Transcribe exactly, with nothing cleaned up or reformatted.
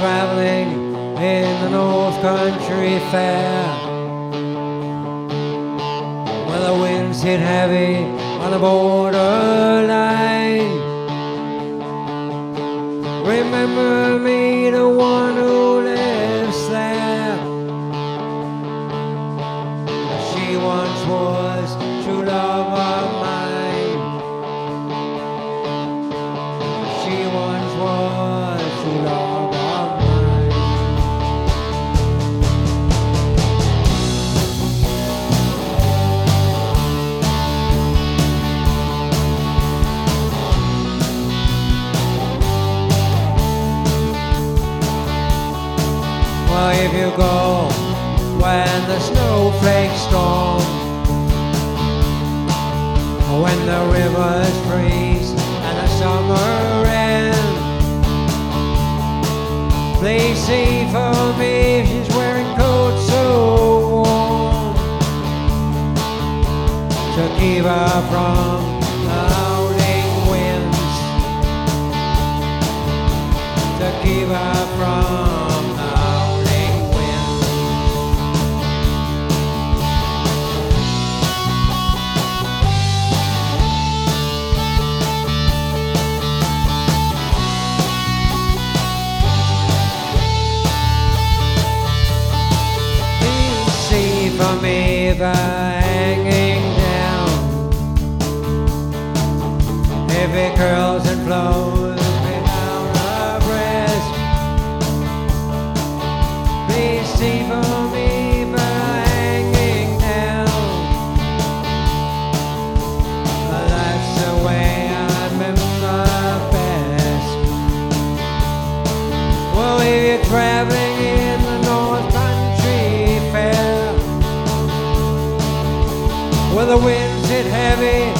traveling in the North Country Fair, where the winds hit heavy on the borderline. Remember me, the one who lives there. She once was true love of mine. She once was true love of mine. Well, if you go when the snowflakes storm, when the rivers freeze and the summer ends, please see for me if she's wearing coats so warm to keep her from the howling winds, to keep her from from me by hanging down. If it curls and flows down her breast, please see for me by hanging down. That's the way I remember best. Well, if you're traveling in the North Country Fair, where the winds hit heavy